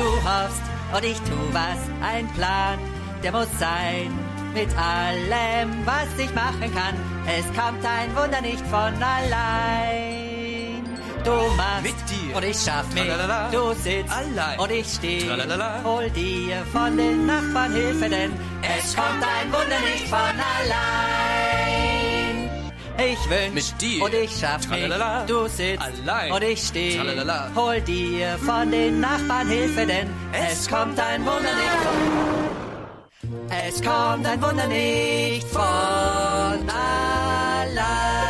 Du hoffst und ich tu was, ein Plan, der muss sein. Mit allem, was ich machen kann, es kommt ein Wunder nicht von allein. Du machst mit dir und ich schaff mich, Tralalala. du sitzt allein und ich steh. Tralalala. Hol dir von den Nachbarn Hilfe, denn es kommt ein Wunder nicht von allein. Ich wünsch mit dir und ich schaff mich, Tralalala. du sitzt allein und ich steh. Tralalala. Hol dir von den Nachbarn Hilfe, denn es kommt ein Wunder nicht von Es kommt ein Wunder nicht von allein.